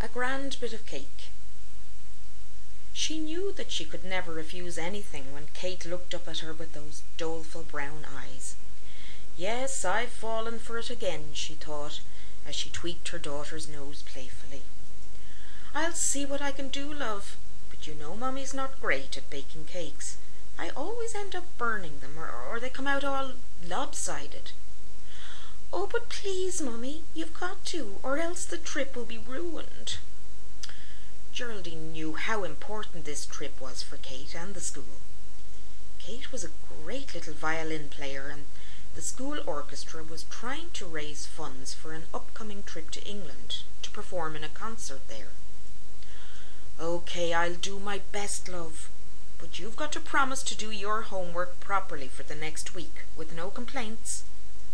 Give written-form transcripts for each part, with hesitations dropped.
A grand bit of cake. She knew that she could never refuse anything when Kate looked up at her with those doleful brown eyes. Yes, I've fallen for it again, she thought, as she tweaked her daughter's nose playfully. I'll see what I can do, love, but you know Mummy's not great at baking cakes. I always end up burning them, or they come out all lopsided. Oh, but please, Mummy, you've got to, or else the trip will be ruined. Geraldine knew how important this trip was for Kate and the school. Kate was a great little violin player, and the school orchestra was trying to raise funds for an upcoming trip to England to perform in a concert there. Okay, I'll do my best, love, but you've got to promise to do your homework properly for the next week, with no complaints.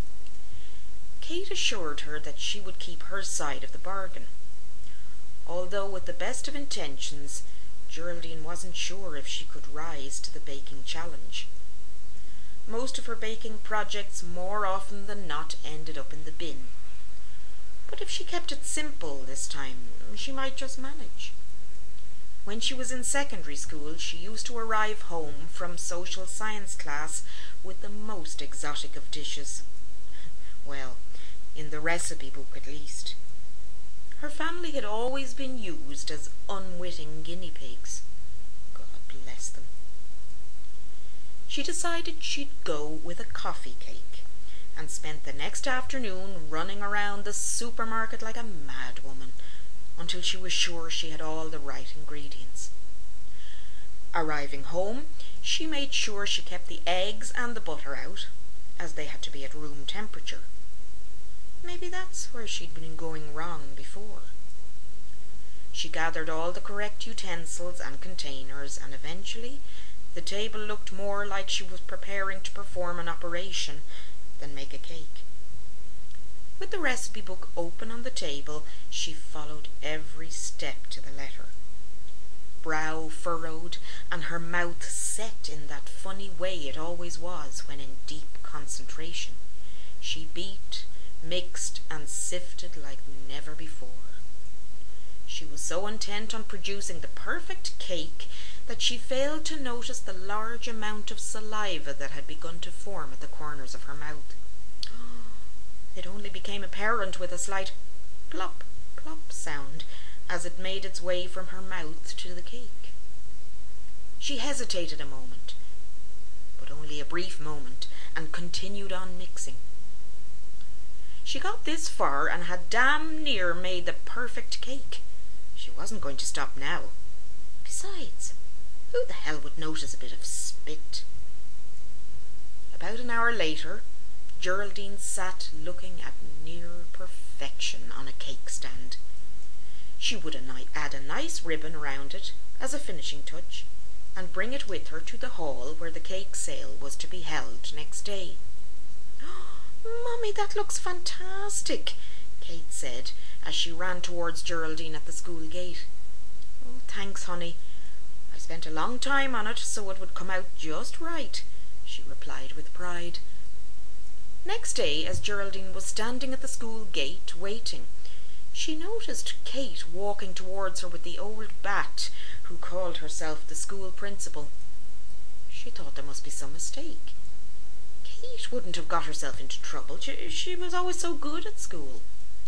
Kate assured her that she would keep her side of the bargain. Although with the best of intentions, Geraldine wasn't sure if she could rise to the baking challenge. Most of her baking projects more often than not ended up in the bin. But if she kept it simple this time, she might just manage. When she was in secondary school, she used to arrive home from social science class with the most exotic of dishes. Well, in the recipe book at least. Her family had always been used as unwitting guinea pigs. God bless them. She decided she'd go with a coffee cake, and spent the next afternoon running around the supermarket like a madwoman, until she was sure she had all the right ingredients. Arriving home, she made sure she kept the eggs and the butter out, as they had to be at room temperature. Maybe that's where she'd been going wrong before. She gathered all the correct utensils and containers, and eventually the table looked more like she was preparing to perform an operation than make a cake. With the recipe book open on the table, she followed every step to the letter. Brow furrowed, and her mouth set in that funny way it always was when in deep concentration, she beat, mixed, and sifted like never before. She was so intent on producing the perfect cake that she failed to notice the large amount of saliva that had begun to form at the corners of her mouth. It only became apparent with a slight plop, plop sound as it made its way from her mouth to the cake. She hesitated a moment, but only a brief moment, and continued on mixing. She got this far and had damn near made the perfect cake. She wasn't going to stop now. Besides, who the hell would notice a bit of spit? About an hour later, Geraldine sat looking at near perfection on a cake stand. She would add a nice ribbon around it as a finishing touch, and bring it with her to the hall where the cake sale was to be held next day. "Mummy, that looks fantastic," Kate said as she ran towards Geraldine at the school gate. "Oh, thanks, honey. I spent a long time on it so it would come out just right," she replied with pride. Next day, as Geraldine was standing at the school gate waiting, she noticed Kate walking towards her with the old bat who called herself the school principal. She thought there must be some mistake. Kate wouldn't have got herself into trouble. She was always so good at school.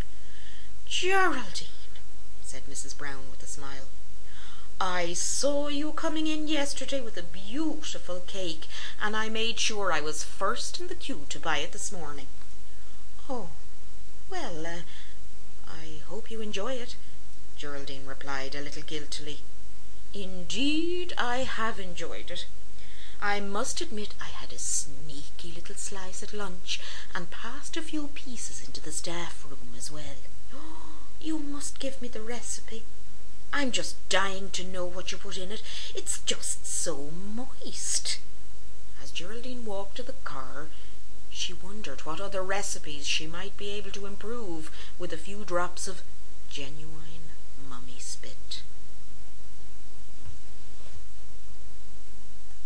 "Geraldine," said Mrs. Brown with a smile, "I saw you coming in yesterday with a beautiful cake, and I made sure I was first in the queue to buy it this morning." "Oh, well, I hope you enjoy it," Geraldine replied a little guiltily. "Indeed, I have enjoyed it. I must admit I had a sneaky little slice at lunch, and passed a few pieces into the staff room as well. You must give me the recipe. I'm just dying to know what you put in it. It's just so moist." As Geraldine walked to the car, she wondered what other recipes she might be able to improve with a few drops of genuine mummy spit.